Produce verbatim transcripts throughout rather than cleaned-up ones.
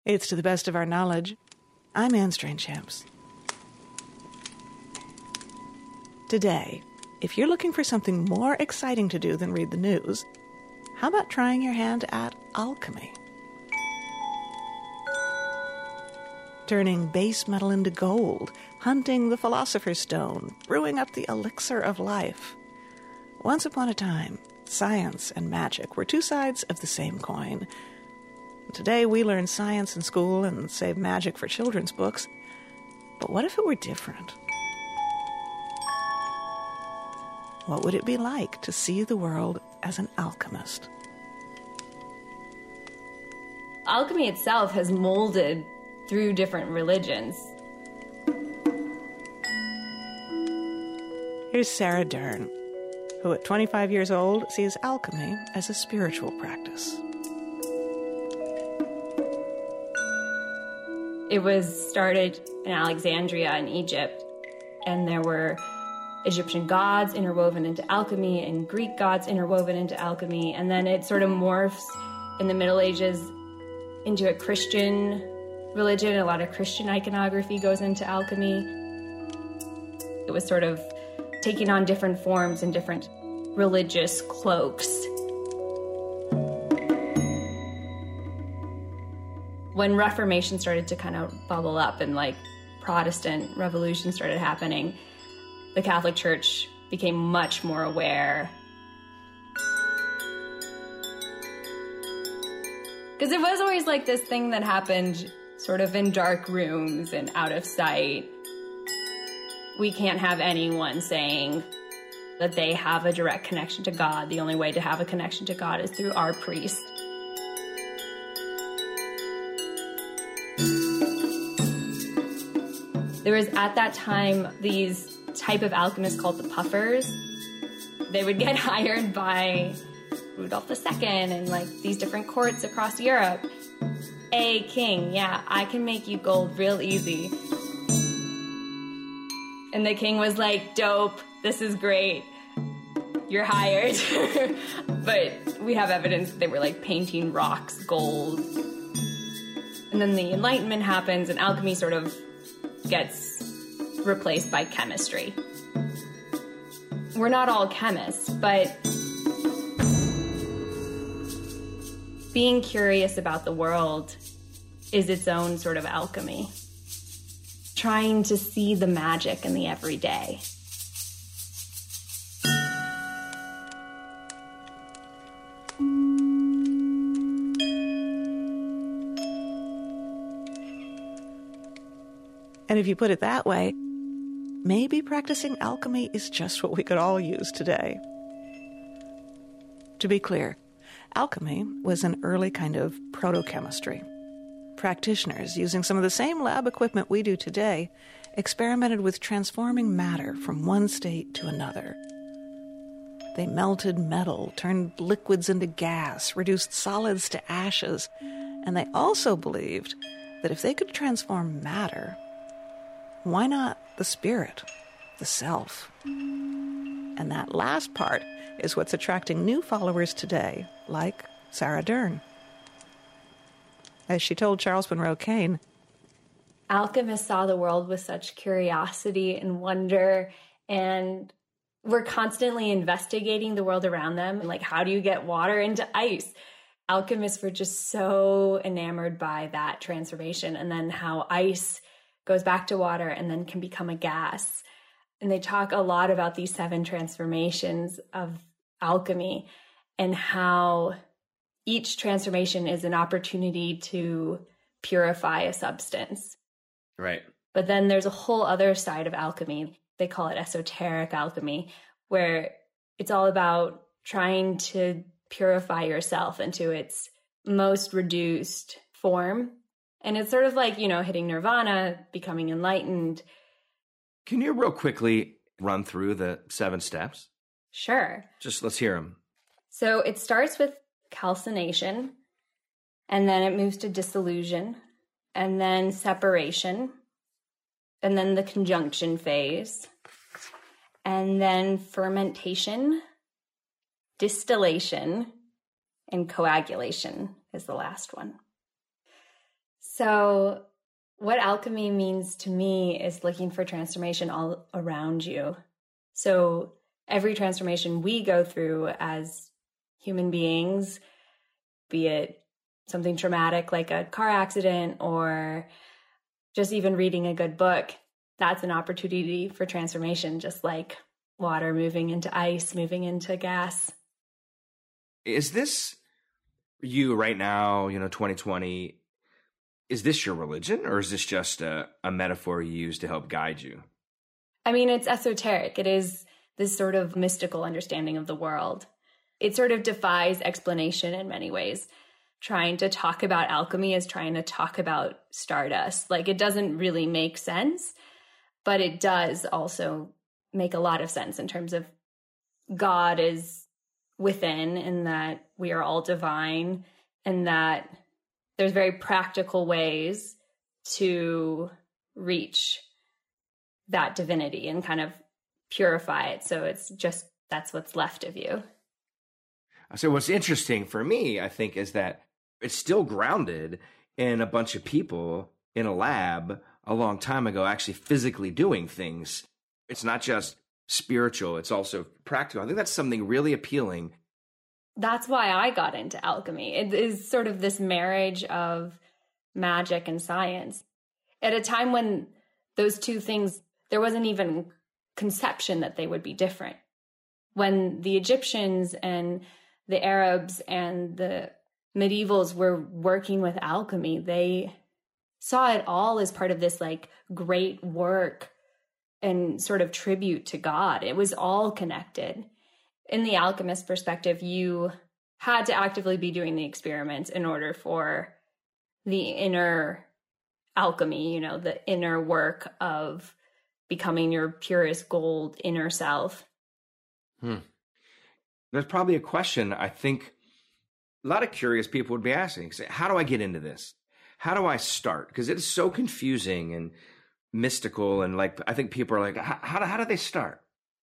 It's To the Best of Our Knowledge. I'm Anne Strange-Champs. Today, if you're looking for something more exciting to do than read the news, how about trying your hand at alchemy? Turning base metal into gold, hunting the Philosopher's Stone, brewing up the elixir of life. Once upon a time, science and magic were two sides of the same coin. Today we learn science in school and save magic for children's books. But what if it were different? What would it be like to see the world as an alchemist? Alchemy itself has molded through different religions. Here's Sarah Dern, who at twenty-five years old sees alchemy as a spiritual practice. It was started in Alexandria in Egypt, and there were Egyptian gods interwoven into alchemy and Greek gods interwoven into alchemy, and then it sort of morphs in the Middle Ages into a Christian religion. A lot of Christian iconography goes into alchemy. It was sort of taking on different forms and different religious cloaks. When Reformation started to kind of bubble up and like Protestant revolution started happening, the Catholic Church became much more aware. Because it was always like this thing that happened sort of in dark rooms and out of sight. We can't have anyone saying that they have a direct connection to God. The only way to have a connection to God is through our priest. There was at that time these type of alchemists called the puffers. They would get hired by Rudolph the Second and like these different courts across Europe. Hey, king, yeah, I can make you gold real easy. And the king was like, dope, this is great. You're hired. But we have evidence that they were like painting rocks gold. And then the Enlightenment happens and alchemy sort of gets replaced by chemistry. We're not all chemists, but being curious about the world is its own sort of alchemy. Trying to see the magic in the everyday. And if you put it that way, maybe practicing alchemy is just what we could all use today. To be clear, alchemy was an early kind of proto-chemistry. Practitioners, using some of the same lab equipment we do today, experimented with transforming matter from one state to another. They melted metal, turned liquids into gas, reduced solids to ashes, and they also believed that if they could transform matter, why not the spirit, the self? And that last part is what's attracting new followers today, like Sarah Dern. As she told Charles Monroe Kane, alchemists saw the world with such curiosity and wonder, and were constantly investigating the world around them. Like, how do you get water into ice? Alchemists were just so enamored by that transformation, and then how ice goes back to water and then can become a gas. And they talk a lot about these seven transformations of alchemy and how each transformation is an opportunity to purify a substance. Right. But then there's a whole other side of alchemy. They call it esoteric alchemy, where it's all about trying to purify yourself into its most reduced form. And it's sort of like, you know, hitting nirvana, becoming enlightened. Can you real quickly run through the seven steps? Sure. Just let's hear them. So it starts with calcination, and then it moves to dissolution, and then separation, and then the conjunction phase, and then fermentation, distillation, and coagulation is the last one. So what alchemy means to me is looking for transformation all around you. So every transformation we go through as human beings, be it something traumatic like a car accident or just even reading a good book, that's an opportunity for transformation, just like water moving into ice, moving into gas. Is this you right now, you know, twenty twenty, is this your religion or is this just a, a metaphor you use to help guide you? I mean, it's esoteric. It is this sort of mystical understanding of the world. It sort of defies explanation in many ways. Trying to talk about alchemy is trying to talk about stardust. Like, it doesn't really make sense, but it does also make a lot of sense in terms of God is within and that we are all divine and that there's very practical ways to reach that divinity and kind of purify it. So it's just, that's what's left of you. So what's interesting for me, I think, is that it's still grounded in a bunch of people in a lab a long time ago actually physically doing things. It's not just spiritual, it's also practical. I think that's something really appealing. That's why I got into alchemy. It is sort of this marriage of magic and science. At a time when those two things, there wasn't even conception that they would be different. When the Egyptians and the Arabs and the medievals were working with alchemy, they saw it all as part of this like great work and sort of tribute to God. It was all connected. In the alchemist perspective, you had to actively be doing the experiments in order for the inner alchemy, you know, the inner work of becoming your purest gold inner self. Hmm. There's probably a question I think a lot of curious people would be asking. Say, how do I get into this? How do I start? Because it is so confusing and mystical. And like, I think people are like, how, how, how do they start?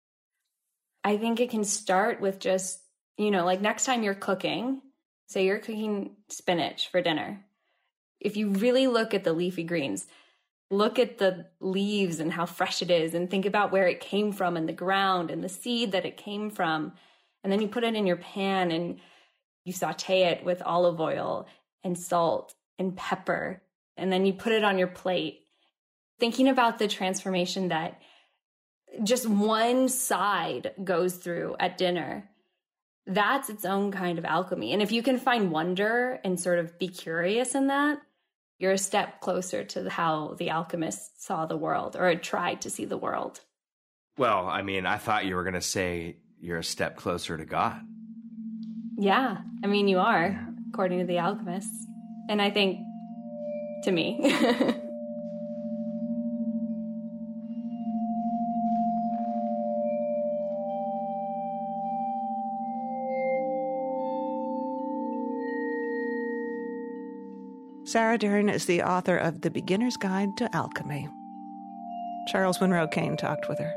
I think it can start with just, you know, like next time you're cooking, say you're cooking spinach for dinner. If you really look at the leafy greens, look at the leaves and how fresh it is and think about where it came from and the ground and the seed that it came from. And then you put it in your pan and you saute it with olive oil and salt and pepper. And then you put it on your plate. Thinking about the transformation that just one side goes through at dinner, that's its own kind of alchemy. And if you can find wonder and sort of be curious in that, you're a step closer to how the alchemists saw the world or tried to see the world. Well, I mean, I thought you were going to say you're a step closer to God. Yeah, I mean, you are, according to the alchemists. And I think, to me. Sarah Dern is the author of The Beginner's Guide to Alchemy. Charles Monroe Kane talked with her.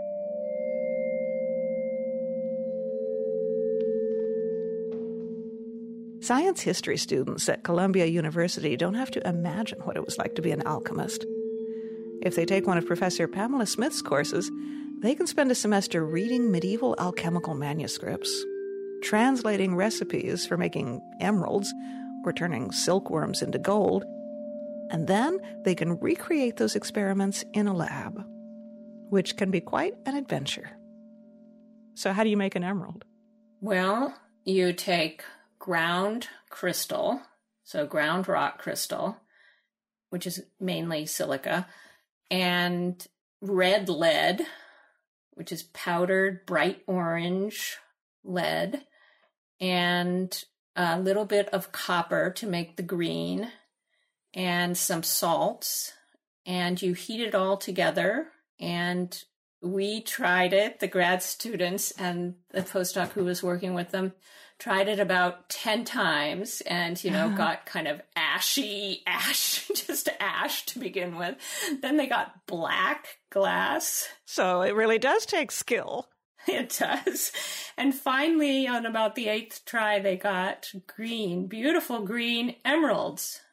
Science history students at Columbia University don't have to imagine what it was like to be an alchemist. If they take one of Professor Pamela Smith's courses, they can spend a semester reading medieval alchemical manuscripts, translating recipes for making emeralds or turning silkworms into gold, and then they can recreate those experiments in a lab, which can be quite an adventure. So how do you make an emerald? Well, you take ground crystal, so ground rock crystal, which is mainly silica, and red lead, which is powdered bright orange lead, and a little bit of copper to make the green, and some salts, and you heat it all together. And we tried it, the grad students and the postdoc who was working with them tried it about ten times and, you know, got kind of ashy, ash, just ash to begin with. Then they got black glass. So it really does take skill. It does. And finally, on about the eighth try, they got green, beautiful green emeralds.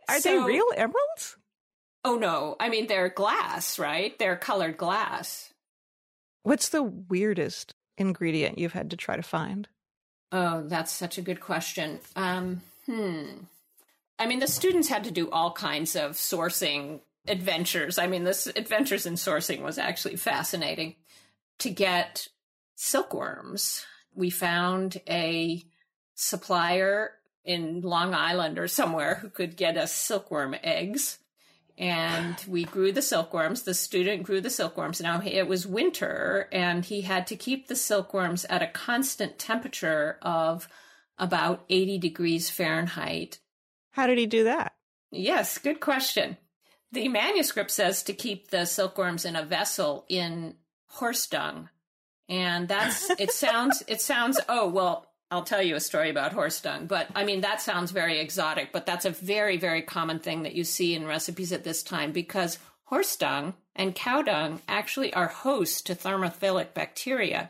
Are So- they real emeralds? Oh, no. I mean, they're glass, right? They're colored glass. What's the weirdest ingredient you've had to try to find? Oh, that's such a good question. Um, hmm. I mean, the students had to do all kinds of sourcing adventures. I mean, this adventures in sourcing was actually fascinating. To get silkworms, we found a supplier in Long Island or somewhere who could get us silkworm eggs. And we grew the silkworms. The student grew the silkworms. Now, it was winter, and he had to keep the silkworms at a constant temperature of about eighty degrees Fahrenheit. How did he do that? Yes, good question. The manuscript says to keep the silkworms in a vessel in horse dung. And that's, it sounds, it sounds, oh, well, I'll tell you a story about horse dung, but I mean, that sounds very exotic, but that's a very, very common thing that you see in recipes at this time, because horse dung and cow dung actually are hosts to thermophilic bacteria.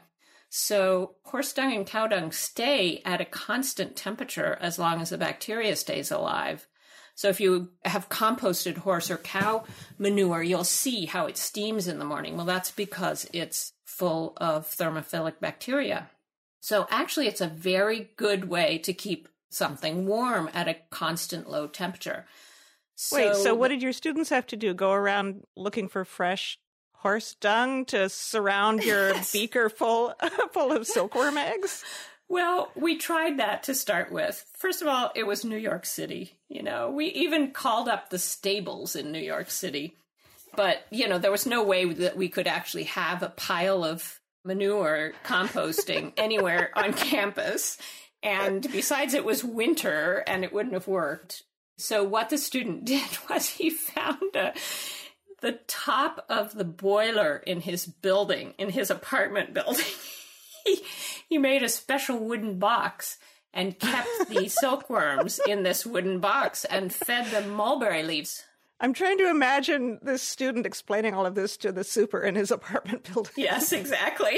So horse dung and cow dung stay at a constant temperature as long as the bacteria stays alive. So if you have composted horse or cow manure, you'll see how it steams in the morning. Well, that's because it's full of thermophilic bacteria. So actually, it's a very good way to keep something warm at a constant low temperature. So, Wait, so what did your students have to do? Go around looking for fresh horse dung to surround your Yes. beaker full full of silkworm eggs? Well, we tried that to start with. First of all, it was New York City. You know, we even called up the stables in New York City. But, you know, there was no way that we could actually have a pile of manure composting anywhere on campus. And besides, it was winter and it wouldn't have worked. So what the student did was he found a, the top of the boiler in his building, in his apartment building. he, he made a special wooden box and kept the silkworms in this wooden box and fed them mulberry leaves. I'm trying to imagine this student explaining all of this to the super in his apartment building. Yes, exactly.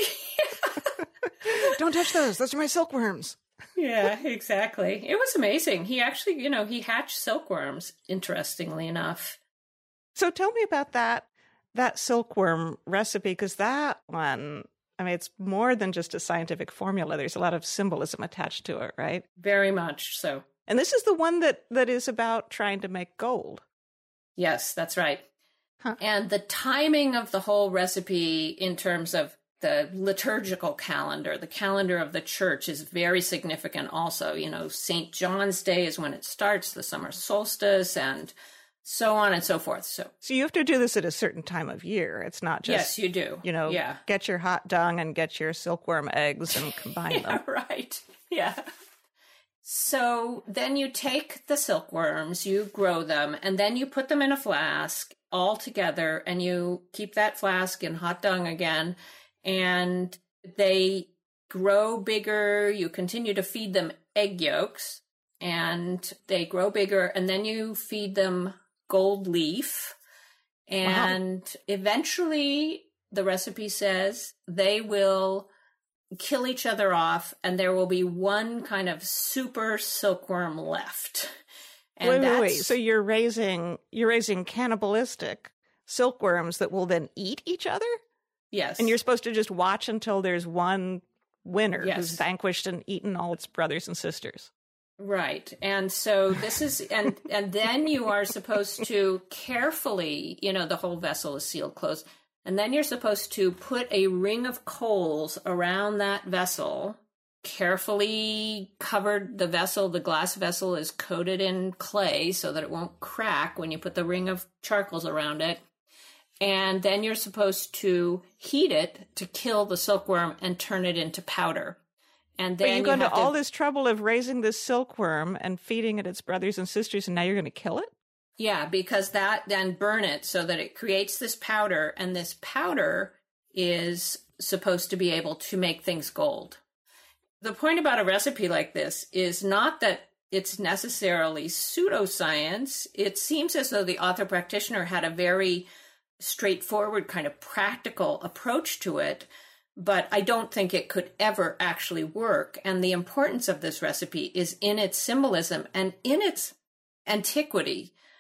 Don't touch those. Those are my silkworms. Yeah, exactly. It was amazing. He actually, you know, he hatched silkworms, interestingly enough. So tell me about that that silkworm recipe, because that one, I mean, it's more than just a scientific formula. There's a lot of symbolism attached to it, right? Very much so. And this is the one that, that is about trying to make gold. Yes, that's right. Huh. And the timing of the whole recipe in terms of the liturgical calendar, the calendar of the church, is very significant also. You know, Saint John's Day is when it starts, the summer solstice, and so on and so forth. So, So you have to do this at a certain time of year. It's not just, yes, you do. you know, yeah. get your hot dung and get your silkworm eggs and combine Yeah, them. right. Yeah. So then you take the silkworms, you grow them, and then you put them in a flask all together, and you keep that flask in hot dung again, and they grow bigger. You continue to feed them egg yolks, and they grow bigger, and then you feed them gold leaf, and wow. Eventually, the recipe says, they will kill each other off, and there will be one kind of super silkworm left. And wait, that's... wait, wait. So you're raising you're raising cannibalistic silkworms that will then eat each other? Yes. And you're supposed to just watch until there's one winner yes. who's vanquished and eaten all its brothers and sisters. Right. And so this is, and and then you are supposed to carefully, you know, the whole vessel is sealed closed. And then you're supposed to put a ring of coals around that vessel, carefully covered the vessel. The glass vessel is coated in clay so that it won't crack when you put the ring of charcoals around it. And then you're supposed to heat it to kill the silkworm and turn it into powder. And then but you go you into have to... all this trouble of raising this silkworm and feeding it its brothers and sisters, and now you're going to kill it? Yeah, because that then burn it so that it creates this powder, and this powder is supposed to be able to make things gold. The point about a recipe like this is not that it's necessarily pseudoscience. It seems as though the author practitioner had a very straightforward kind of practical approach to it, but I don't think it could ever actually work. And the importance of this recipe is in its symbolism and in its antiquity.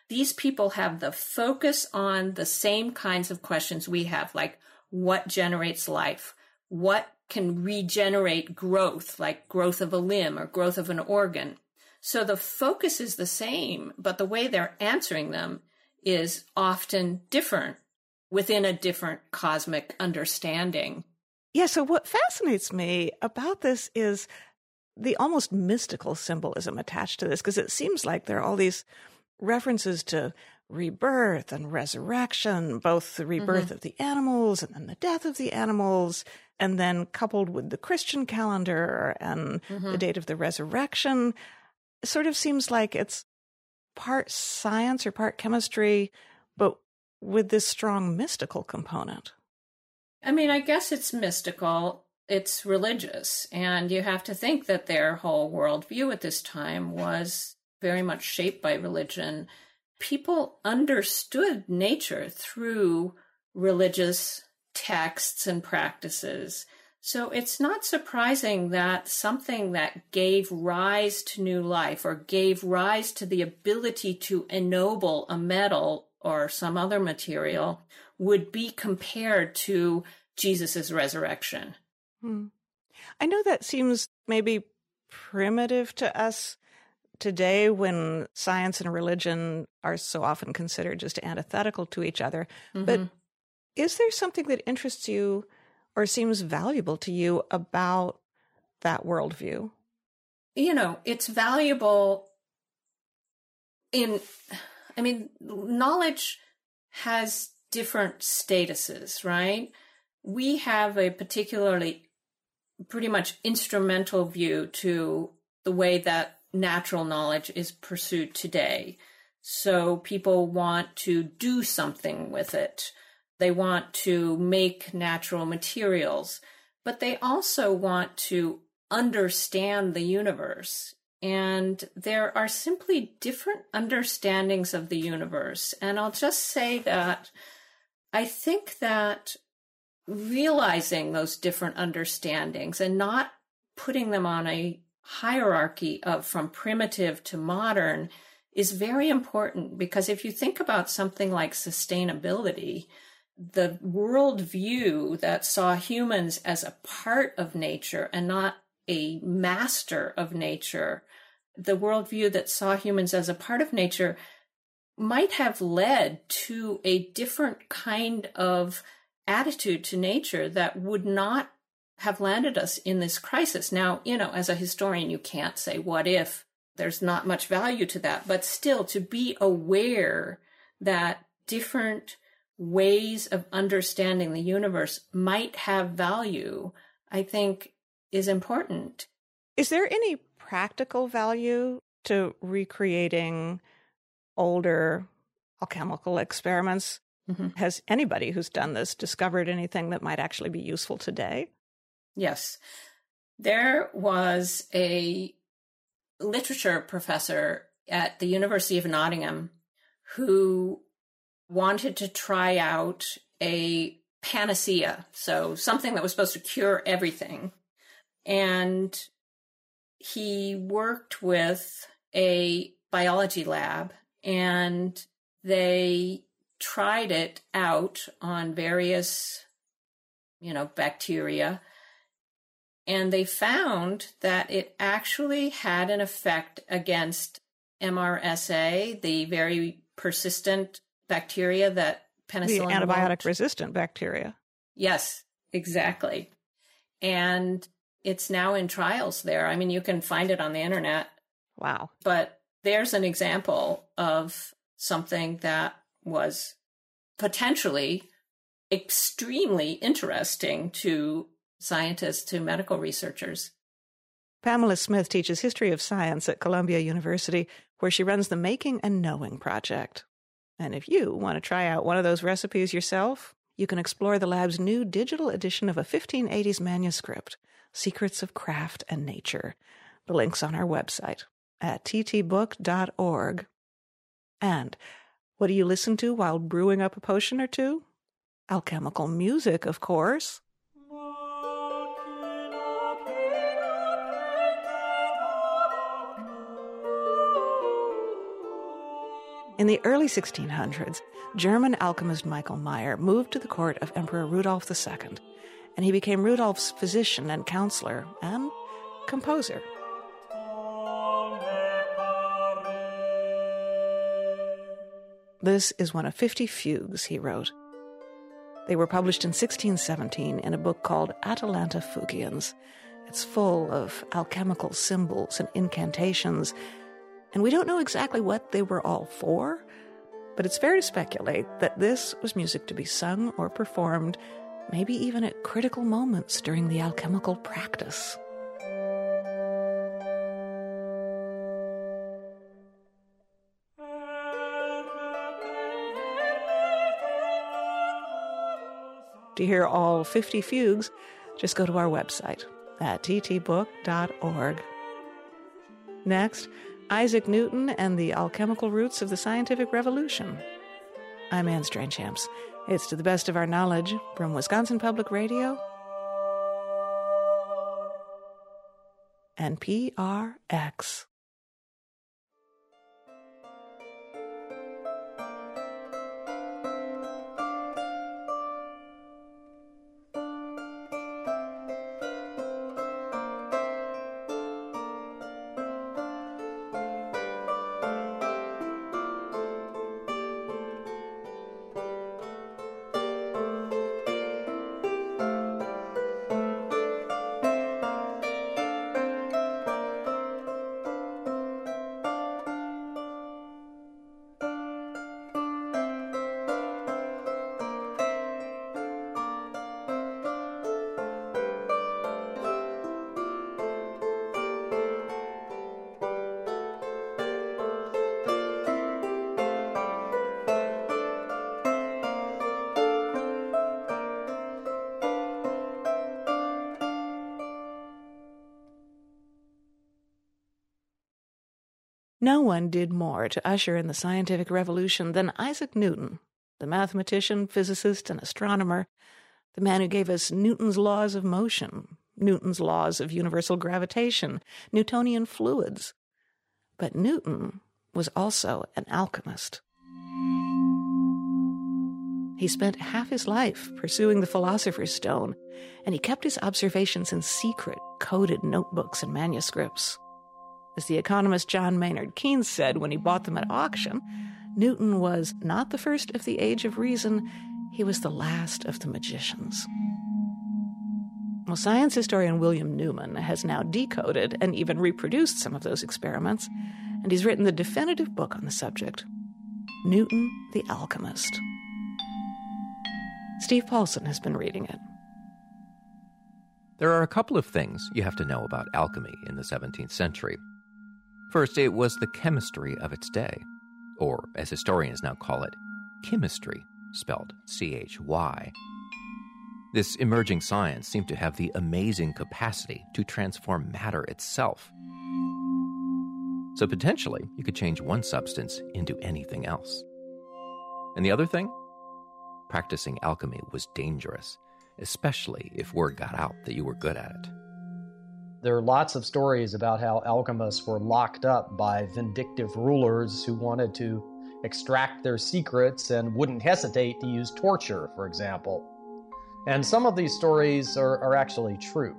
these people have the focus on the same kinds of questions we have, like what generates life? What can regenerate growth, like growth of a limb or growth of an organ? So the focus is the same, but the way they're answering them is often different within a different cosmic understanding. Yeah, so what fascinates me about this is the almost mystical symbolism attached to this, because it seems like there are all these references to rebirth and resurrection, both the rebirth mm-hmm. of the animals and then the death of the animals, and then coupled with the Christian calendar and mm-hmm. the date of the resurrection. It sort of seems like it's part science or part chemistry, but with this strong mystical component. I mean, I guess it's mystical. It's religious. And you have to think that their whole worldview at this time was very much shaped by religion. People understood nature through religious texts and practices. So it's not surprising that something that gave rise to new life or gave rise to the ability to ennoble a metal or some other material would be compared to Jesus's resurrection. Hmm. I know that seems maybe primitive to us today when science and religion are so often considered just antithetical to each other. Mm-hmm. But is there something that interests you or seems valuable to you about that worldview? You know, it's valuable in, I mean, knowledge has different statuses, right? We have a particularly pretty much instrumental view to the way that natural knowledge is pursued today. So people want to do something with it. They want to make natural materials, but they also want to understand the universe. And there are simply different understandings of the universe. And I'll just say that I think that realizing those different understandings and not putting them on a hierarchy of from primitive to modern is very important, because if you think about something like sustainability, the worldview that saw humans as a part of nature and not a master of nature, the worldview that saw humans as a part of nature might have led to a different kind of attitude to nature that would not have landed us in this crisis. Now, you know, as a historian, you can't say what if. There's not much value to that, but still to be aware that different ways of understanding the universe might have value, I think is important. Is there any practical value to recreating older alchemical experiments? Mm-hmm. Has anybody who's done this discovered anything that might actually be useful today? Yes. There was a literature professor at the University of Nottingham who wanted to try out a panacea, so something that was supposed to cure everything. And he worked with a biology lab, and they tried it out on various, you know, bacteria. And they found that it actually had an effect against M R S A, the very persistent bacteria that penicillin. The antibiotic-resistant bacteria. Yes, exactly. And it's now in trials there. I mean, you can find it on the internet. Wow. But there's an example of something that was potentially extremely interesting to scientists, to medical researchers. Pamela Smith teaches history of science at Columbia University, where she runs the Making and Knowing Project. And if you want to try out one of those recipes yourself, you can explore the lab's new digital edition of a fifteen eighties manuscript, Secrets of Craft and Nature. The link's on our website at t t book dot org. And what do you listen to while brewing up a potion or two? Alchemical music, of course. In the early sixteen hundreds, German alchemist Michael Meyer moved to the court of Emperor Rudolf the Second, and he became Rudolf's physician and counselor and composer. This is one of fifty fugues he wrote. They were published in sixteen seventeen in a book called Atalanta Fugiens. It's full of alchemical symbols and incantations, and we don't know exactly what they were all for, but it's fair to speculate that this was music to be sung or performed, maybe even at critical moments during the alchemical practice. To hear all fifty fugues, just go to our website at t t book dot org. Next, Isaac Newton and the Alchemical Roots of the Scientific Revolution. I'm Anne Strangchamps. It's To the Best of Our Knowledge from Wisconsin Public Radio and P R X. No one did more to usher in the scientific revolution than Isaac Newton, the mathematician, physicist, and astronomer, the man who gave us Newton's laws of motion, Newton's laws of universal gravitation, Newtonian fluids. But Newton was also an alchemist. He spent half his life pursuing the philosopher's stone, and he kept his observations in secret, coded notebooks and manuscripts. As the economist John Maynard Keynes said when he bought them at auction, Newton was not the first of the age of reason, he was the last of the magicians. Well, science historian William Newman has now decoded and even reproduced some of those experiments, and he's written the definitive book on the subject, Newton the Alchemist. Steve Paulson has been reading it. There are a couple of things you have to know about alchemy in the seventeenth century. First, it was the chemistry of its day, or as historians now call it, chemistry, spelled C H Y. This emerging science seemed to have the amazing capacity to transform matter itself. So potentially, you could change one substance into anything else. And the other thing? Practicing alchemy was dangerous, especially if word got out that you were good at it. There are lots of stories about how alchemists were locked up by vindictive rulers who wanted to extract their secrets and wouldn't hesitate to use torture, for example. And some of these stories are, are actually true.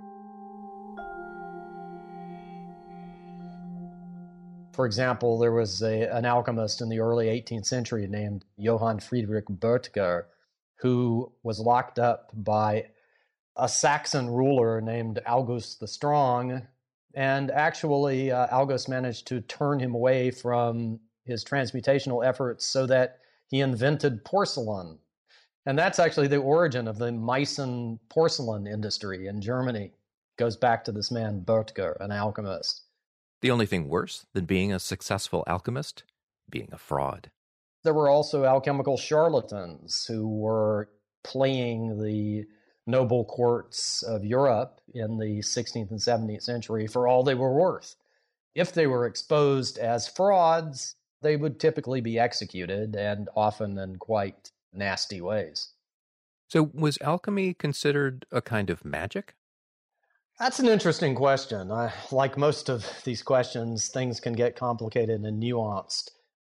For example, there was a, an alchemist in the early eighteenth century named Johann Friedrich Böttger, who was locked up by a Saxon ruler named August the Strong, and actually uh, August managed to turn him away from his transmutational efforts so that he invented porcelain. And that's actually the origin of the Meissen porcelain industry in Germany. It goes back to this man Böttger, an alchemist. The only thing worse than being a successful alchemist? Being a fraud. There were also alchemical charlatans who were playing the noble courts of Europe in the sixteenth and seventeenth century for all they were worth. If they were exposed as frauds, they would typically be executed, and often in quite nasty ways. So was alchemy considered a kind of magic? That's an interesting question. I, like most of these questions, things can get complicated and nuanced.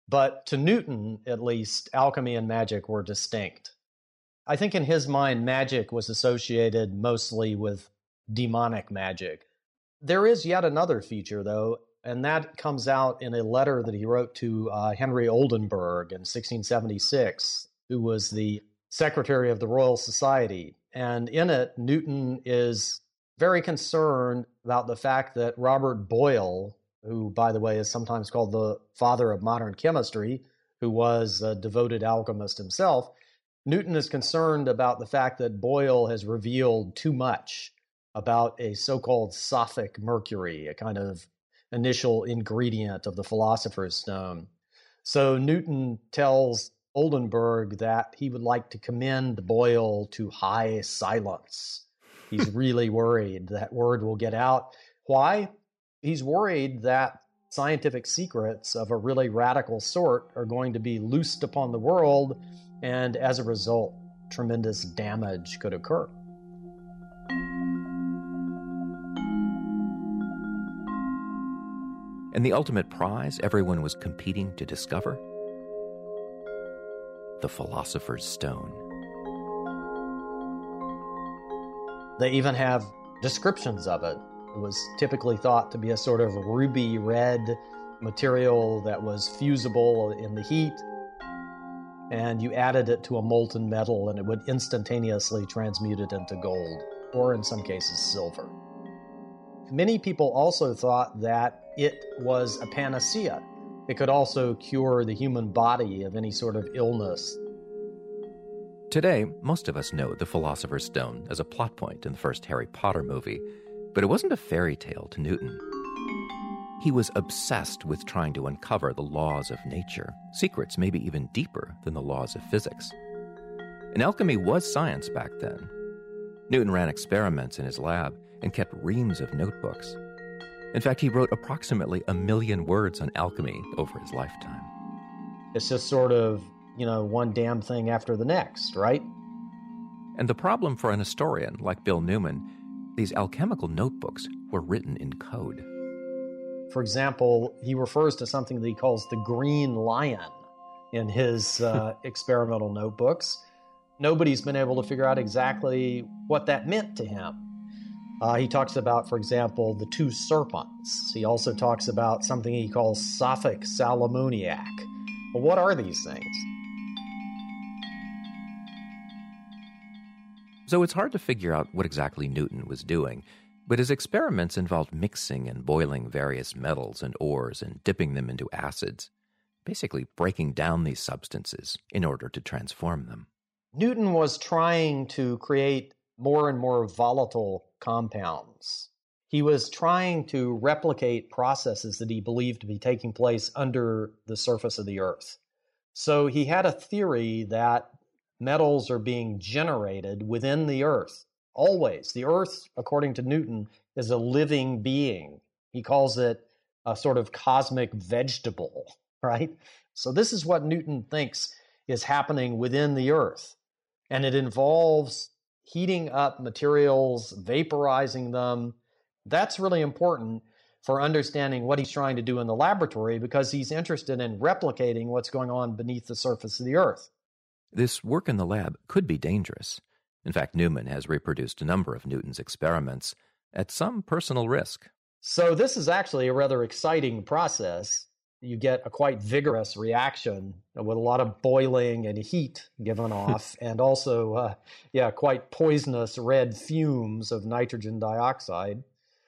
But to Newton, at least, alchemy and magic were distinct. I think in his mind, magic was associated mostly with demonic magic. There is yet another feature, though, and that comes out in a letter that he wrote to uh, Henry Oldenburg in sixteen seventy-six, who was the secretary of the Royal Society. And in it, Newton is very concerned about the fact that Robert Boyle, who, by the way, is sometimes called the father of modern chemistry, who was a devoted alchemist himself, Newton is concerned about the fact that Boyle has revealed too much about a so-called Sophic mercury, a kind of initial ingredient of the Philosopher's Stone. So Newton tells Oldenburg that he would like to commend Boyle to high silence. He's really worried that word will get out. Why? He's worried that scientific secrets of a really radical sort are going to be loosed upon the world, and as a result, tremendous damage could occur. And the ultimate prize everyone was competing to discover? The Philosopher's Stone. They even have descriptions of it. It was typically thought to be a sort of ruby red material that was fusible in the heat, and you added it to a molten metal and it would instantaneously transmute it into gold, or in some cases silver. Many people also thought that it was a panacea. It could also cure the human body of any sort of illness. Today, most of us know the Philosopher's Stone as a plot point in the first Harry Potter movie, but it wasn't a fairy tale to Newton. He was obsessed with trying to uncover the laws of nature, secrets maybe even deeper than the laws of physics. And alchemy was science back then. Newton ran experiments in his lab and kept reams of notebooks. In fact, he wrote approximately a million words on alchemy over his lifetime. It's just sort of, you know, one damn thing after the next, right? And the problem for an historian like Bill Newman, these alchemical notebooks were written in code. For example, he refers to something that he calls the green lion in his uh, experimental notebooks. Nobody's been able to figure out exactly what that meant to him. Uh, he talks about, for example, the two serpents. He also talks about something he calls Sophic salmoniac. Well, what are these things? So it's hard to figure out what exactly Newton was doing, but his experiments involved mixing and boiling various metals and ores and dipping them into acids, basically breaking down these substances in order to transform them. Newton was trying to create more and more volatile compounds. He was trying to replicate processes that he believed to be taking place under the surface of the earth. So he had a theory that metals are being generated within the earth, always. The earth, according to Newton, is a living being. He calls it a sort of cosmic vegetable, right? So this is what Newton thinks is happening within the earth. And it involves heating up materials, vaporizing them. That's really important for understanding what he's trying to do in the laboratory, because he's interested in replicating what's going on beneath the surface of the earth. This work in the lab could be dangerous. In fact, Newman has reproduced a number of Newton's experiments at some personal risk. So this is actually a rather exciting process. You get a quite vigorous reaction with a lot of boiling and heat given off, and also, uh, yeah, quite poisonous red fumes of nitrogen dioxide.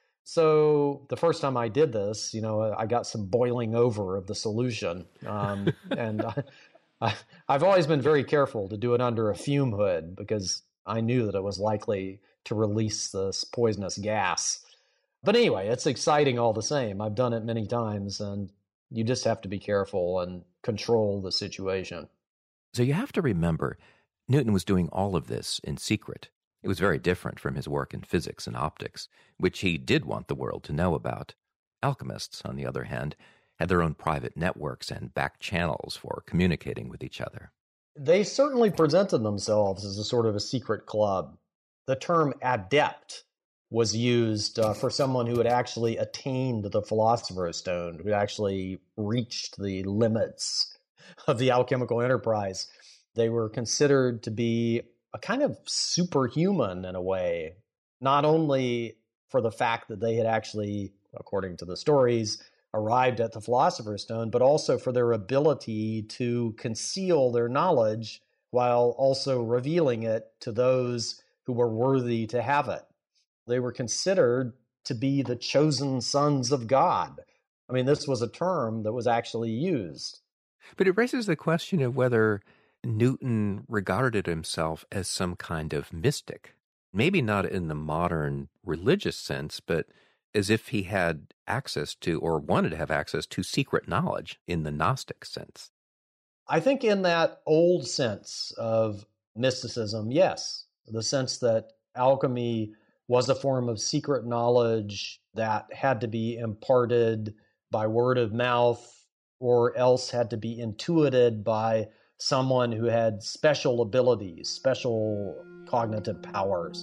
So the first time I did this, you know, I got some boiling over of the solution. Um, and I, I, I've always been very careful to do it under a fume hood because I knew that it was likely to release this poisonous gas. But anyway, it's exciting all the same. I've done it many times, and you just have to be careful and control the situation. So you have to remember, Newton was doing all of this in secret. It was very different from his work in physics and optics, which he did want the world to know about. Alchemists, on the other hand, had their own private networks and back channels for communicating with each other. They certainly presented themselves as a sort of a secret club. The term adept was used uh, for someone who had actually attained the Philosopher's Stone, who actually reached the limits of the alchemical enterprise. They were considered to be a kind of superhuman in a way, not only for the fact that they had actually, according to the stories, arrived at the Philosopher's Stone, but also for their ability to conceal their knowledge while also revealing it to those who were worthy to have it. They were considered to be the chosen sons of God. I mean, this was a term that was actually used. But it raises the question of whether Newton regarded himself as some kind of mystic. Maybe not in the modern religious sense, but as if he had access to or wanted to have access to secret knowledge in the Gnostic sense. I think in that old sense of mysticism, yes, the sense that alchemy was a form of secret knowledge that had to be imparted by word of mouth or else had to be intuited by someone who had special abilities, special cognitive powers.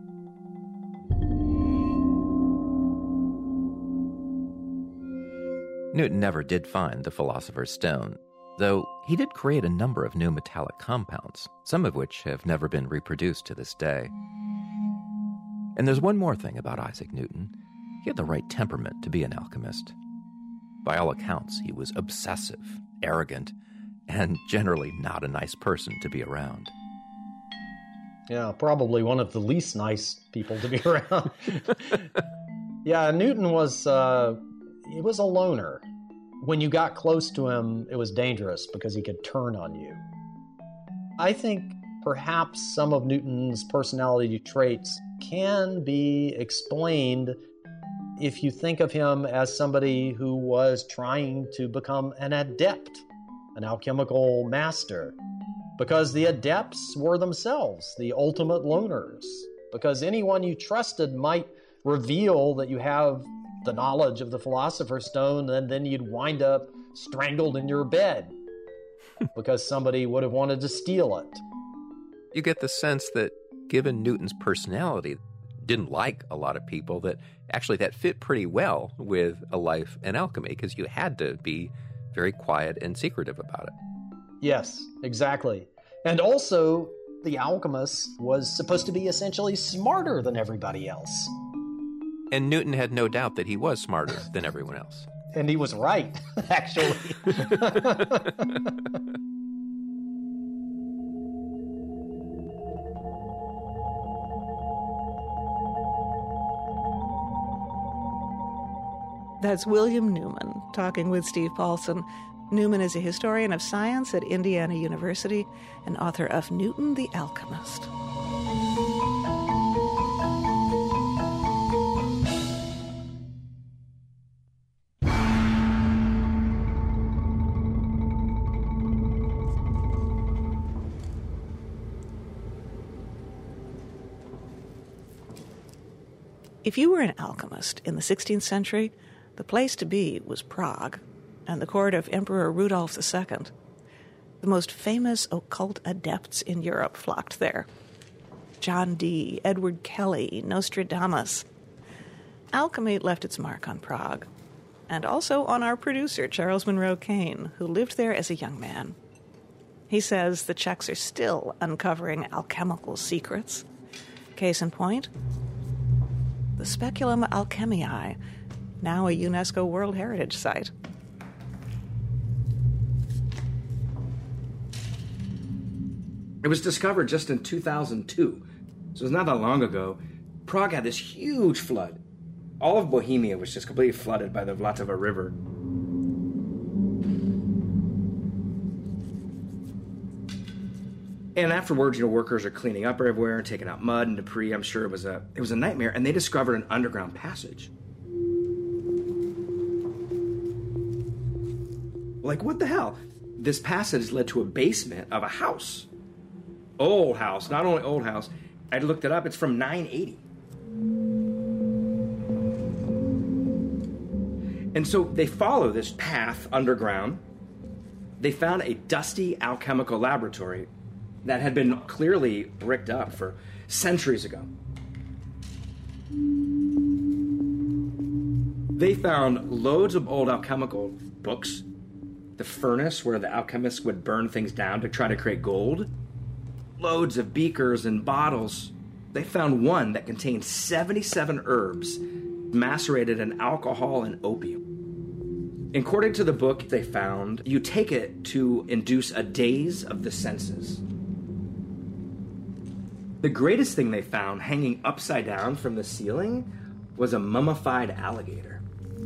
Newton never did find the Philosopher's Stone, though he did create a number of new metallic compounds, some of which have never been reproduced to this day. And there's one more thing about Isaac Newton. He had the right temperament to be an alchemist. By all accounts, he was obsessive, arrogant, and generally not a nice person to be around. Yeah, probably one of the least nice people to be around. Yeah, Newton was, uh, he was a loner. When you got close to him, it was dangerous because he could turn on you. I think perhaps some of Newton's personality traits can be explained if you think of him as somebody who was trying to become an adept, an alchemical master, because the adepts were themselves the ultimate loners, because anyone you trusted might reveal that you have the knowledge of the Philosopher's Stone, and then you'd wind up strangled in your bed because somebody would have wanted to steal it. You get the sense that given Newton's personality, didn't like a lot of people, that actually that fit pretty well with a life in alchemy, because you had to be very quiet and secretive about it. Yes, exactly. And also, the alchemist was supposed to be essentially smarter than everybody else. And Newton had no doubt that he was smarter than everyone else. And he was right, actually. That's William Newman talking with Steve Paulson. Newman is a historian of science at Indiana University and author of Newton the Alchemist. If you were an alchemist in the sixteenth century, the place to be was Prague and the court of Emperor Rudolph the Second. The most famous occult adepts in Europe flocked there. John Dee, Edward Kelly, Nostradamus. Alchemy left its mark on Prague, and also on our producer, Charles Monroe Kane, who lived there as a young man. He says the Czechs are still uncovering alchemical secrets. Case in point, the Speculum Alchemiae, now a UNESCO World Heritage Site. It was discovered just in two thousand two, so it's not that long ago. Prague had this huge flood. All of Bohemia was just completely flooded by the Vltava River. And afterwards, you know, workers are cleaning up everywhere and taking out mud and debris. I'm sure it was a it was a nightmare. And they discovered an underground passage. Like, what the hell? This passage led to a basement of a house. Old house, not only old house. I looked it up. It's from nine eighty. And so they follow this path underground. They found a dusty alchemical laboratory that had been clearly bricked up for centuries ago. They found loads of old alchemical books, the furnace where the alchemists would burn things down to try to create gold, loads of beakers and bottles. They found one that contained seventy-seven herbs macerated in alcohol and opium. According to the book they found, you take it to induce a daze of the senses. The greatest thing they found hanging upside down from the ceiling was a mummified alligator.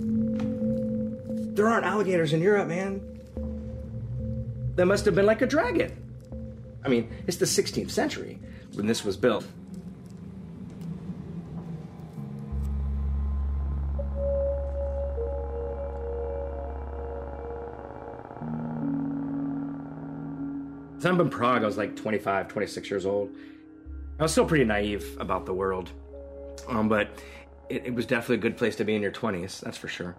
There aren't alligators in Europe, man. That must have been like a dragon. I mean, it's the sixteenth century when this was built. So I'm in Prague, I was like twenty-five, twenty-six years old. I was still pretty naive about the world, um, but it, it was definitely a good place to be in your twenties, that's for sure.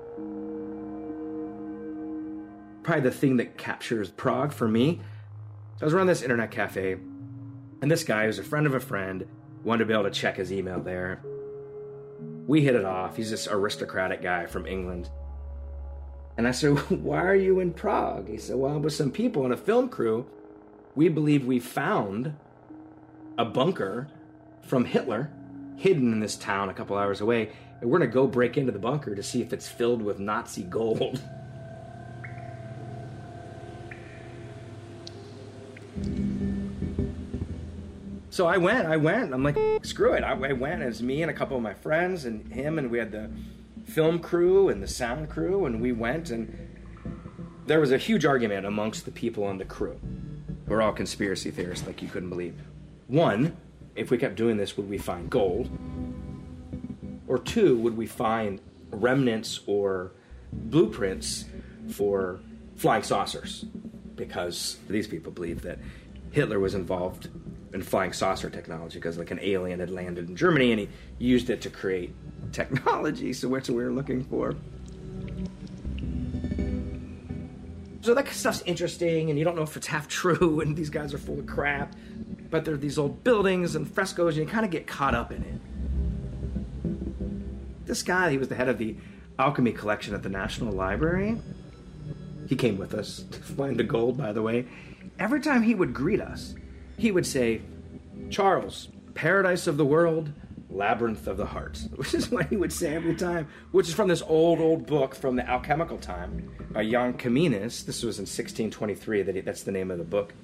Probably the thing that captures Prague for me, I was around this internet cafe, and this guy who's a friend of a friend wanted to be able to check his email there. We hit it off. He's this aristocratic guy from England. And I said, why are you in Prague? He said, well, with some people in a film crew, we believe we found a bunker from Hitler hidden in this town a couple hours away, and we're going to go break into the bunker to see if it's filled with Nazi gold. So I went, I went. I'm like, screw it. I, I went. It was me and a couple of my friends and him, and we had the film crew and the sound crew, and we went, and there was a huge argument amongst the people on the crew. We're all conspiracy theorists like you couldn't believe. One, if we kept doing this, would we find gold? Or two, would we find remnants or blueprints for flying saucers? Because these people believe that Hitler was involved in flying saucer technology because like an alien had landed in Germany and he used it to create technology, so that's what we were looking for. So that stuff's interesting, and you don't know if it's half true, and these guys are full of crap, but there are these old buildings and frescoes, and you kind of get caught up in it. This guy, he was the head of the alchemy collection at the National Library. He came with us to find the gold, by the way. Every time he would greet us, he would say, Charles, paradise of the world, labyrinth of the heart, which is what he would say every time, which is from this old, old book from the alchemical time by Jan Comines. This was in sixteen twenty-three, that he, that's the name of the book.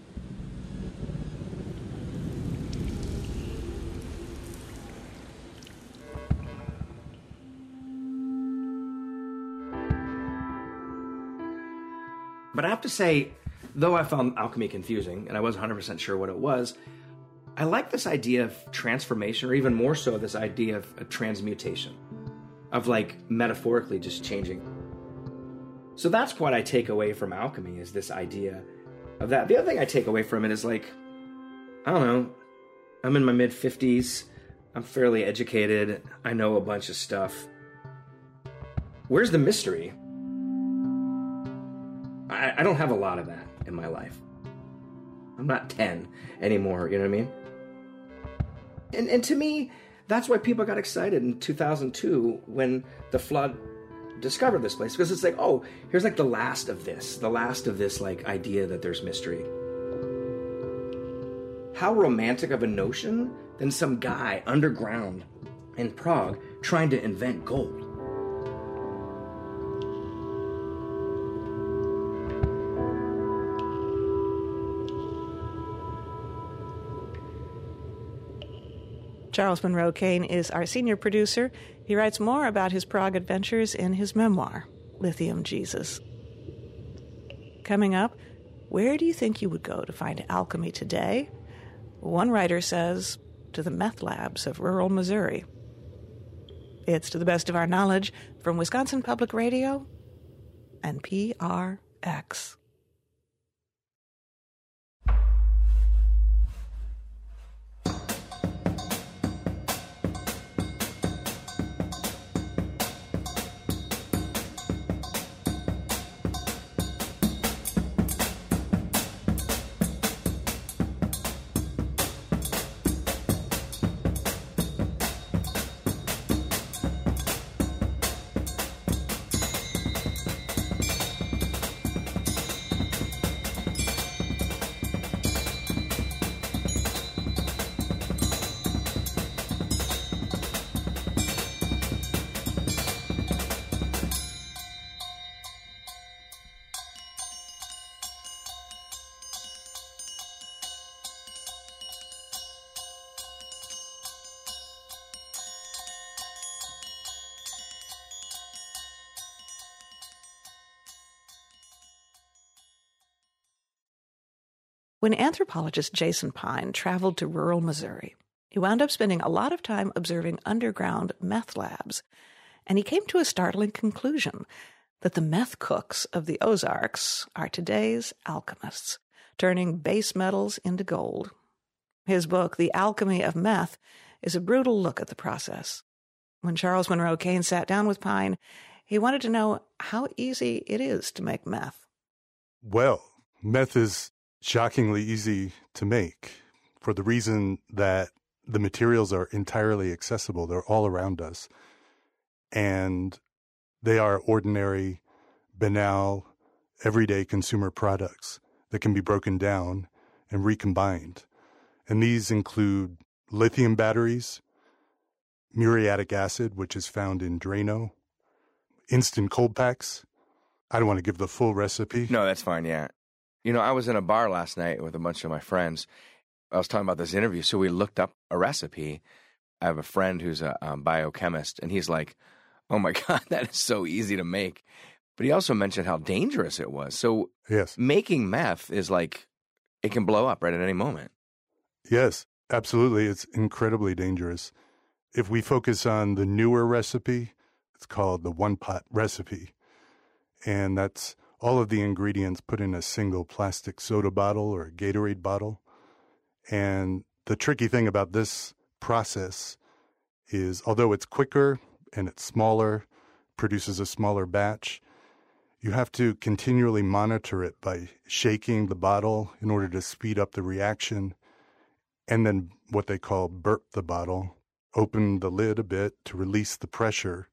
But I have to say, though I found alchemy confusing, and I wasn't one hundred percent sure what it was, I like this idea of transformation, or even more so, this idea of a transmutation, of like metaphorically just changing. So that's what I take away from alchemy, is this idea of that. The other thing I take away from it is like, I don't know, I'm in my mid fifties, I'm fairly educated, I know a bunch of stuff. Where's the mystery? I, I don't have a lot of that in my life. I'm not ten anymore, you know what I mean? And and to me, that's why people got excited in two thousand two when the flood discovered this place, because it's like, oh, here's like the last of this, the last of this like idea that there's mystery. How romantic of a notion than some guy underground in Prague trying to invent gold. Charles Monroe Kane is our senior producer. He writes more about his Prague adventures in his memoir, Lithium Jesus. Coming up, where do you think you would go to find alchemy today? One writer says, to the meth labs of rural Missouri. It's To the Best of Our Knowledge from Wisconsin Public Radio and P R X. When anthropologist Jason Pine traveled to rural Missouri, he wound up spending a lot of time observing underground meth labs, and he came to a startling conclusion that the meth cooks of the Ozarks are today's alchemists, turning base metals into gold. His book, The Alchemy of Meth, is a brutal look at the process. When Charles Monroe Kane sat down with Pine, he wanted to know how easy it is to make meth. Well, meth is shockingly easy to make for the reason that the materials are entirely accessible. They're all around us. And they are ordinary, banal, everyday consumer products that can be broken down and recombined. And these include lithium batteries, muriatic acid, which is found in Drano, instant cold packs. I don't want to give the full recipe. No, that's fine, yeah. You know, I was in a bar last night with a bunch of my friends. I was talking about this interview, so we looked up a recipe. I have a friend who's a um, biochemist, and he's like, oh my God, that is so easy to make. But he also mentioned how dangerous it was. So yes, making meth is like, it can blow up right at any moment. Yes, absolutely. It's incredibly dangerous. If we focus on the newer recipe, it's called the one-pot recipe. And that's all of the ingredients put in a single plastic soda bottle or a Gatorade bottle. And the tricky thing about this process is, although it's quicker and it's smaller, produces a smaller batch, you have to continually monitor it by shaking the bottle in order to speed up the reaction, and then what they call burp the bottle, open the lid a bit to release the pressure.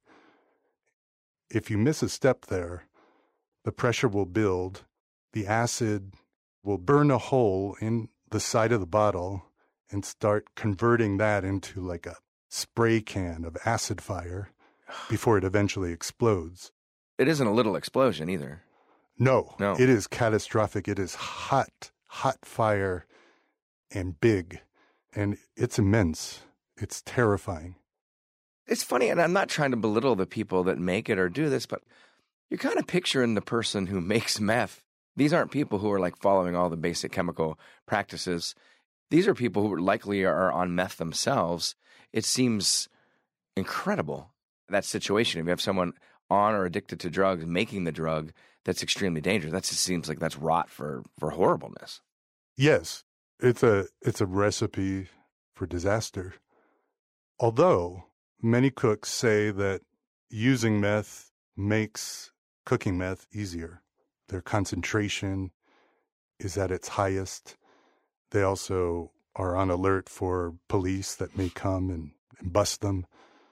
If you miss a step there, the pressure will build, the acid will burn a hole in the side of the bottle and start converting that into like a spray can of acid fire before it eventually explodes. It isn't a little explosion either. No, no, it is catastrophic. It is hot, hot fire and big, and it's immense. It's terrifying. It's funny, and I'm not trying to belittle the people that make it or do this, but you're kind of picturing the person who makes meth. These aren't people who are like following all the basic chemical practices. These are people who likely are on meth themselves. It seems incredible, that situation. If you have someone on or addicted to drugs making the drug, that's extremely dangerous. That just seems like that's rot for, for horribleness. Yes, it's a it's a recipe for disaster. Although many cooks say that using meth makes cooking meth easier. Their concentration is at its highest. They also are on alert for police that may come and, and bust them.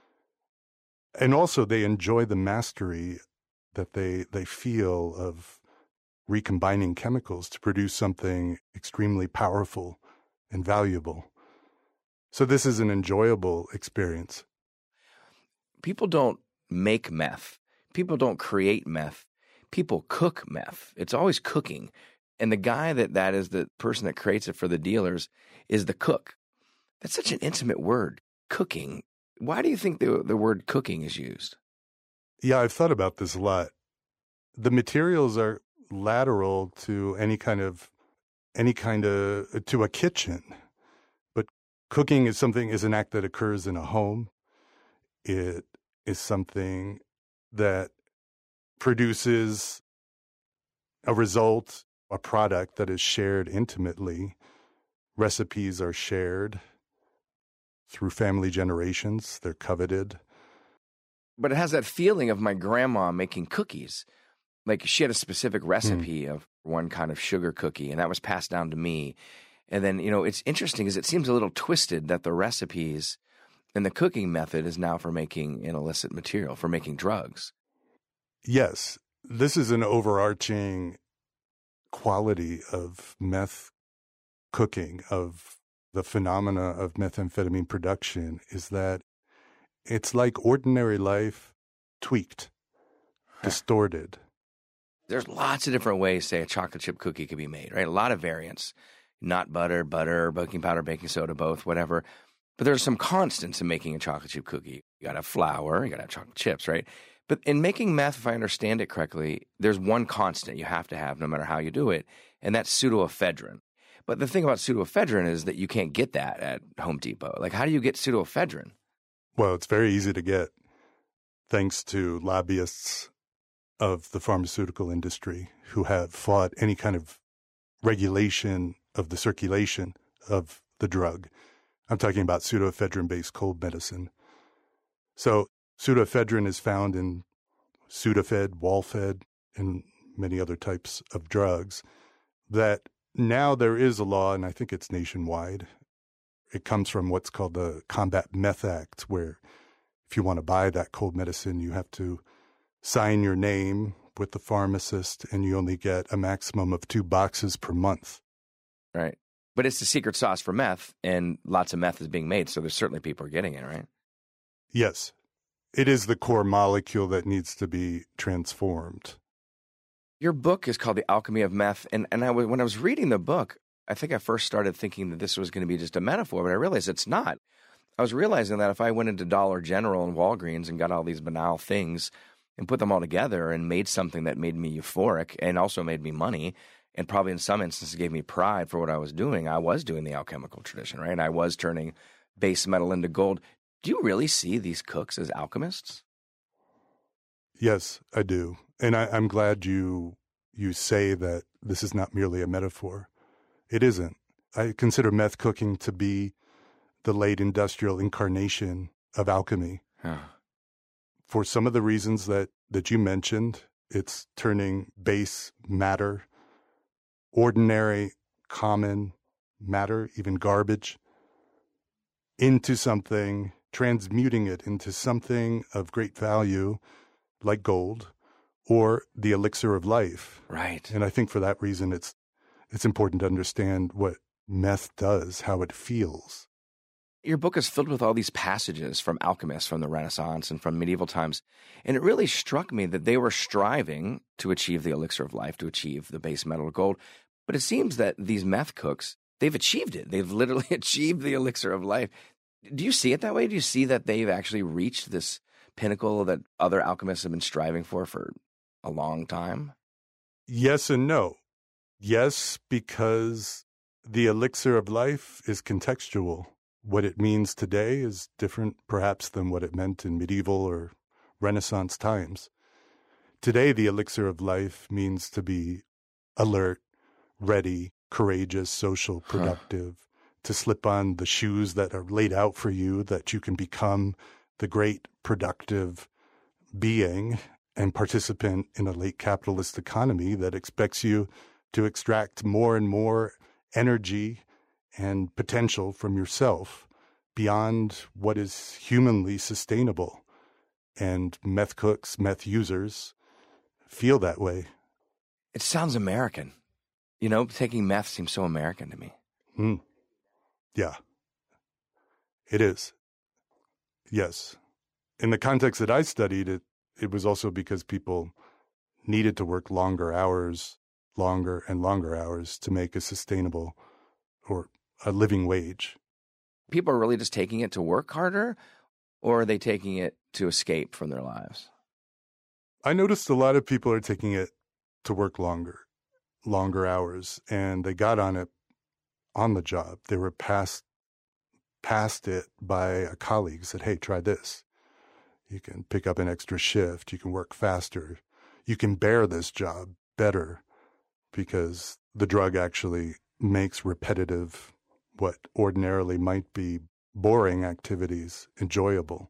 And also they enjoy the mastery that they they feel of recombining chemicals to produce something extremely powerful and valuable. So this is an enjoyable experience. People don't make meth. People don't create meth. People cook meth. It's always cooking. And the guy that that is the person that creates it for the dealers is the cook. That's such an intimate word, cooking. Why do you think the, the word cooking is used? Yeah, I've thought about this a lot. The materials are lateral to any kind of, any kind of, to a kitchen. But cooking is something, is an act that occurs in a home. It is something that produces a result, a product that is shared intimately. Recipes are shared through family generations. They're coveted. But it has that feeling of my grandma making cookies. Like she had a specific recipe mm. of one kind of sugar cookie, and that was passed down to me. And then, you know, it's interesting because it seems a little twisted that the recipes and the cooking method is now for making an illicit material, for making drugs. Yes, this is an overarching quality of meth cooking, of the phenomena of methamphetamine production, is that it's like ordinary life tweaked, distorted. There's lots of different ways, say, a chocolate chip cookie could be made, right? A lot of variants. Not butter, butter, baking powder, baking soda, both, whatever. But there's some constants in making a chocolate chip cookie. You got to have flour, you got to have chocolate chips, right? But in making meth, if I understand it correctly, there's one constant you have to have no matter how you do it, and that's pseudoephedrine. But the thing about pseudoephedrine is that you can't get that at Home Depot. Like, how do you get pseudoephedrine? Well, it's very easy to get, thanks to lobbyists of the pharmaceutical industry who have fought any kind of regulation of the circulation of the drug. I'm talking about pseudoephedrine-based cold medicine. So pseudoephedrine is found in Sudafed, Walfed, and many other types of drugs that now there is a law, and I think it's nationwide. It comes from what's called the Combat Meth Act, where if you want to buy that cold medicine, you have to sign your name with the pharmacist, and you only get a maximum of two boxes per month. Right. But it's the secret sauce for meth, and lots of meth is being made, so there's certainly people are getting it, right? Yes. It is the core molecule that needs to be transformed. Your book is called The Alchemy of Meth, and, and I was, when I was reading the book, I think I first started thinking that this was going to be just a metaphor, but I realized it's not. I was realizing that if I went into Dollar General and Walgreens and got all these banal things and put them all together and made something that made me euphoric and also made me money, and probably in some instances gave me pride for what I was doing, I was doing the alchemical tradition, right? I was turning base metal into gold. Do you really see these cooks as alchemists? Yes, I do. And I, I'm glad you you say that this is not merely a metaphor. It isn't. I consider meth cooking to be the late industrial incarnation of alchemy. Huh. For some of the reasons that, that you mentioned, it's turning base matter, ordinary, common matter, even garbage, into something, transmuting it into something of great value, like gold, or the elixir of life. Right. And I think for that reason, it's it's important to understand what meth does, how it feels. Your book is filled with all these passages from alchemists from the Renaissance and from medieval times. And it really struck me that they were striving to achieve the elixir of life, to achieve the base metal gold. But it seems that these meth cooks, they've achieved it. They've literally achieved the elixir of life. Do you see it that way? Do you see that they've actually reached this pinnacle that other alchemists have been striving for for a long time? Yes and no. Yes, because the elixir of life is contextual. What it means today is different, perhaps, than what it meant in medieval or Renaissance times. Today, the elixir of life means to be alert, ready, courageous, social, productive, huh. to slip on the shoes that are laid out for you, that you can become the great productive being and participant in a late capitalist economy that expects you to extract more and more energy and potential from yourself beyond what is humanly sustainable. And meth cooks, meth users feel that way. It sounds American. You know, taking meth seems so American to me. Mm. Yeah, it is. Yes. In the context that I studied it, it was also because people needed to work longer hours, longer and longer hours to make a sustainable or a living wage. People are really just taking it to work harder, or are they taking it to escape from their lives? I noticed a lot of people are taking it to work longer, longer hours, and they got on it on the job. They were passed, passed it by a colleague, said, hey, try this. You can pick up an extra shift. You can work faster. You can bear this job better because the drug actually makes repetitive, what ordinarily might be boring activities, enjoyable.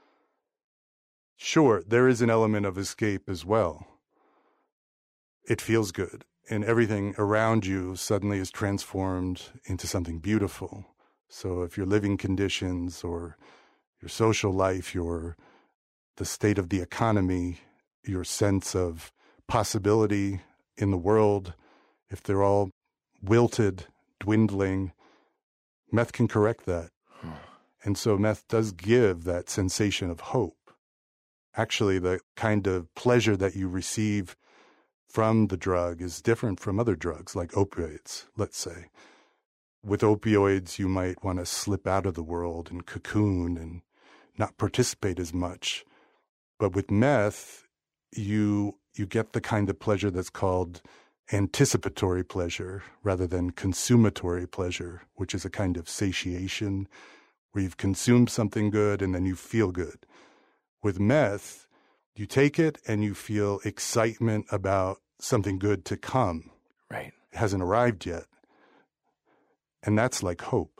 Sure, there is an element of escape as well. It feels good, and everything around you suddenly is transformed into something beautiful. So if your living conditions or your social life, your the state of the economy, your sense of possibility in the world, if they're all wilted, dwindling, meth can correct that. And so meth does give that sensation of hope. Actually, the kind of pleasure that you receive from the drug is different from other drugs, like opioids, let's say. With opioids, you might want to slip out of the world and cocoon and not participate as much. But with meth, you you get the kind of pleasure that's called anticipatory pleasure rather than consumatory pleasure, which is a kind of satiation where you've consumed something good and then you feel good. With meth, you take it and you feel excitement about something good to come. Right. It hasn't arrived yet. And that's like hope.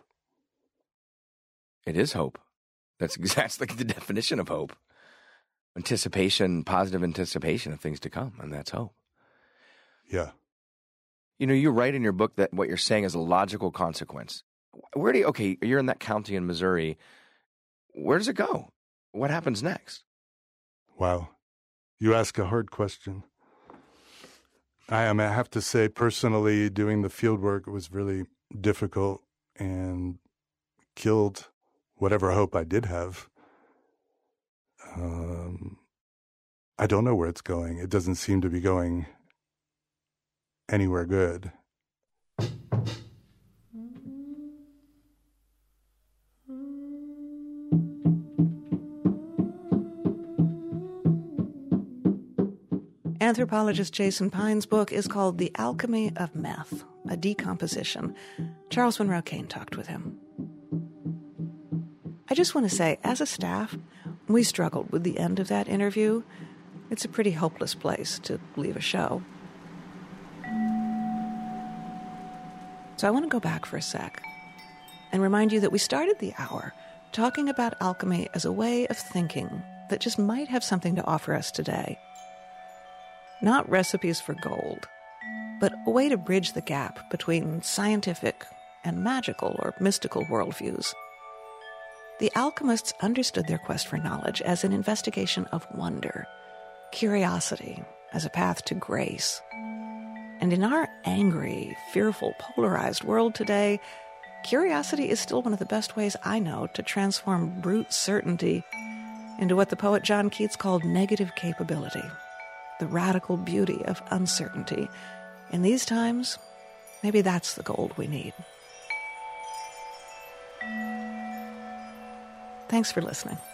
It is hope. That's exactly the definition of hope. Anticipation, positive anticipation of things to come, and that's hope. Yeah. You know, you write in your book that what you're saying is a logical consequence. Where do you, okay, you're in that county in Missouri. Where does it go? What happens next? Wow. You ask a hard question. I, I, mean, I have to say, personally, doing the field work was really difficult and killed whatever hope I did have. Um, I don't know where it's going. It doesn't seem to be going anywhere good. Anthropologist Jason Pine's book is called The Alchemy of Meth, a Decomposition. Charles Monroe Kane talked with him. I just want to say, as a staff, we struggled with the end of that interview. It's a pretty hopeless place to leave a show. So I want to go back for a sec and remind you that we started the hour talking about alchemy as a way of thinking that just might have something to offer us today. Not recipes for gold, but a way to bridge the gap between scientific and magical or mystical worldviews. The alchemists understood their quest for knowledge as an investigation of wonder, curiosity as a path to grace. And in our angry, fearful, polarized world today, curiosity is still one of the best ways I know to transform brute certainty into what the poet John Keats called negative capability, the radical beauty of uncertainty. In these times, maybe that's the gold we need. Thanks for listening.